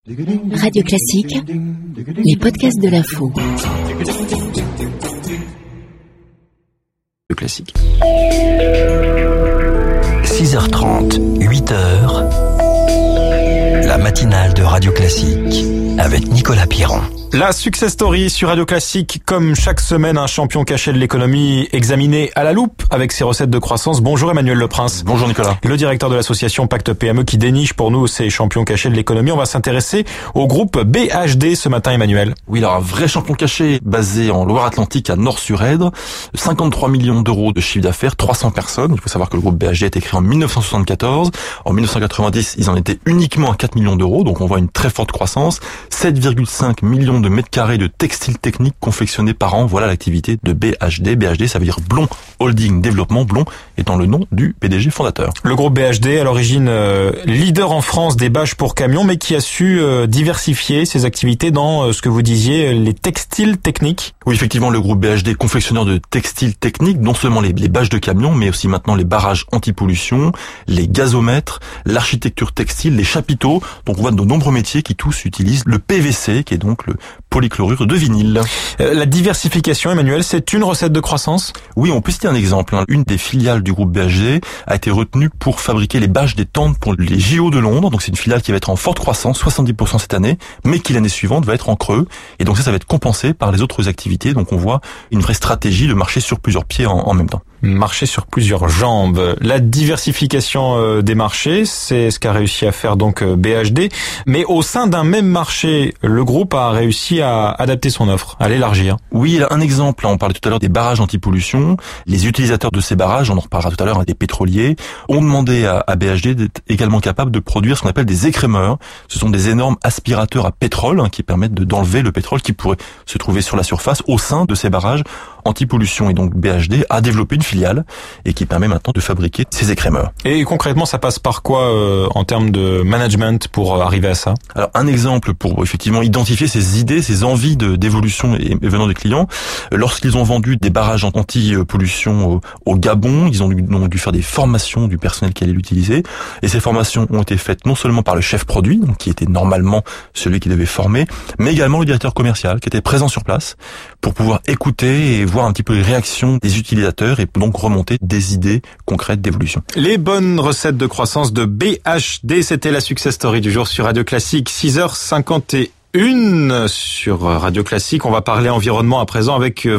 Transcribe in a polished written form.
Radio Classique, les podcasts de l'info. Classique. 6h30, 8h, la matinale de Radio Classique avec Nicolas Piron. La success story sur Radio Classique, comme chaque semaine, un champion caché de l'économie examiné à la loupe avec ses recettes de croissance. Bonjour Emmanuel Leprince. Bonjour Nicolas. Le directeur de l'association Pacte PME qui déniche pour nous ces champions cachés de l'économie. On va s'intéresser au groupe BHD ce matin, Emmanuel. Oui, alors un vrai champion caché basé en Loire-Atlantique à Nord-sur-Èdre. 53 millions d'euros de chiffre d'affaires, 300 personnes. Il faut savoir que le groupe BHD a été créé en 1974. En 1990, ils en étaient uniquement à 4 millions d'euros. Donc on voit une très forte croissance. 7,5 millions de mètres carrés de textiles techniques confectionnés par an. Voilà l'activité de BHD. BHD, ça veut dire Blond Holding Développement. Blond étant le nom du PDG fondateur. Le groupe BHD, à l'origine leader en France des bâches pour camions, mais qui a su diversifier ses activités dans ce que vous disiez, les textiles techniques. Oui, effectivement, le groupe BHD, confectionneur de textiles techniques, non seulement les bâches de camions, mais aussi maintenant les barrages anti-pollution, les gazomètres, l'architecture textile, les chapiteaux. Donc on voit de nombreux métiers qui tous utilisent le PVC, qui est donc le polychlorure de vinyle. La diversification, Emmanuel, c'est une recette de croissance? Oui, on peut citer un exemple. Une des filiales du groupe BHD a été retenue pour fabriquer les bâches des tentes pour les JO de Londres. Donc c'est une filiale qui va être en forte croissance, 70% cette année, mais qui l'année suivante va être en creux. Et donc ça va être compensé par les autres activités. Donc on voit une vraie stratégie de marcher sur plusieurs pieds en même temps. Marcher sur plusieurs jambes. La diversification des marchés, c'est ce qu'a réussi à faire donc BHD. Mais au sein d'un même marché, le groupe a réussi à adapter son offre, à l'élargir. Oui, un exemple, on parlait tout à l'heure des barrages anti-pollution. Les utilisateurs de ces barrages, on en reparlera tout à l'heure, des pétroliers, ont demandé à BHD d'être également capable de produire ce qu'on appelle des écrémeurs. Ce sont des énormes aspirateurs à pétrole qui permettent d'enlever le pétrole qui pourrait se trouver sur la surface au sein de ces barrages anti-pollution. Et donc BHD a développé une filiale et qui permet maintenant de fabriquer ces écrémeurs. Et concrètement, ça passe par quoi en termes de management pour arriver à ça? Alors un exemple pour effectivement identifier ces idées, ces envies d'évolution venant des clients. Lorsqu'ils ont vendu des barrages anti-pollution au Gabon, ils ont dû faire des formations du personnel qui allait l'utiliser. Et ces formations ont été faites non seulement par le chef produit, donc qui était normalement celui qui devait former, mais également le directeur commercial qui était présent sur place pour pouvoir écouter et voir un petit peu les réactions des utilisateurs et donc remonter des idées concrètes d'évolution. Les bonnes recettes de croissance de BHD, c'était la success story du jour sur Radio Classique, 6h51 sur Radio Classique. On va parler environnement à présent avec